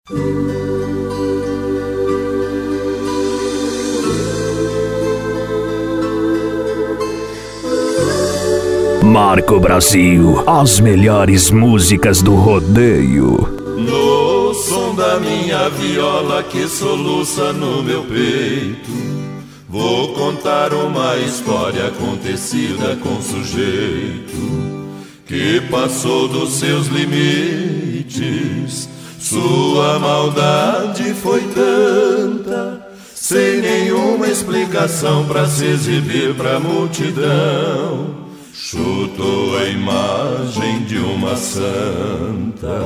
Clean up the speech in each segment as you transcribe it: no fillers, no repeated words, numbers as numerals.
Marco Brasil, as melhores músicas do rodeio. No som da minha viola que soluça no meu peito, vou contar uma história acontecida com um sujeito que passou dos seus limites. Sua maldade foi tanta, sem nenhuma explicação pra se exibir pra multidão. Chutou a imagem de uma santa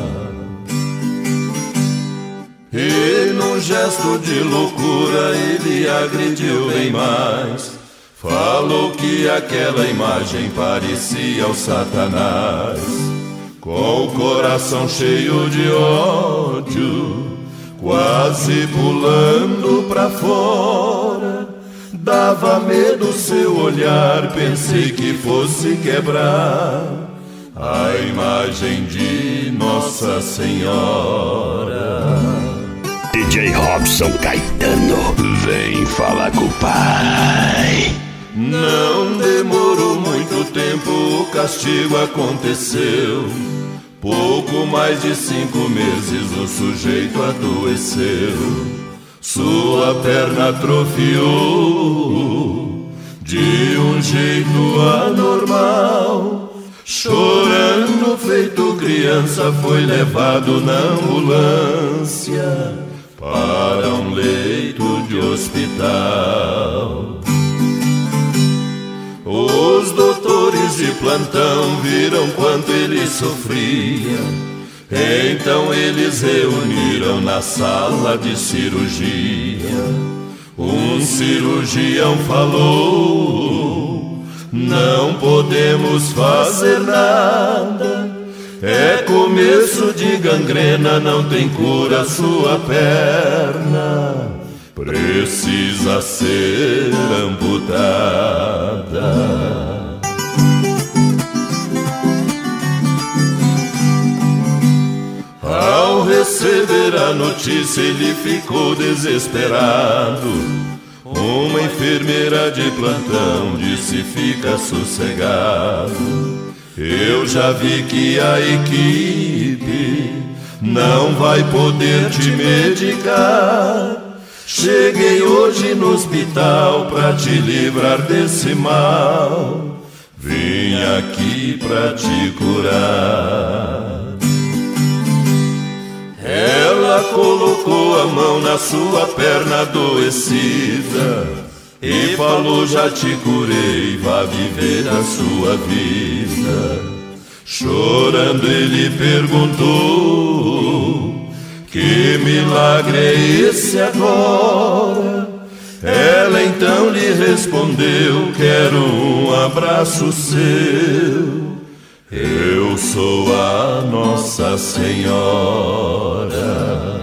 e num gesto de loucura ele agrediu bem mais. Falou que aquela imagem parecia o Satanás, com o coração cheio de ódio, quase pulando pra fora. Dava medo seu olhar, pensei que fosse quebrar a imagem de Nossa Senhora. DJ Robson Caetano, vem falar com o pai. Não demorou muito tempo, o castigo aconteceu. Pouco mais de 5 meses o sujeito adoeceu. Sua perna atrofiou de um jeito anormal. Chorando feito criança, foi levado na ambulância para um leito de hospital. Os doutores de plantão viram quanto ele sofria, então eles reuniram na sala de cirurgia. Um cirurgião falou: não podemos fazer nada, é começo de gangrena, não tem cura sua perna, precisa ser amputada. Ao receber a notícia ele ficou desesperado. Uma enfermeira de plantão disse: fica sossegado, eu já vi que a equipe não vai poder te medicar. Cheguei hoje no hospital pra te livrar desse mal, vim aqui pra te curar. Ela colocou a mão na sua perna adoecida e falou: já te curei, vá viver a sua vida. Chorando ele perguntou: que milagre é esse agora? Ela então lhe respondeu: quero um abraço seu, eu sou a Nossa Senhora.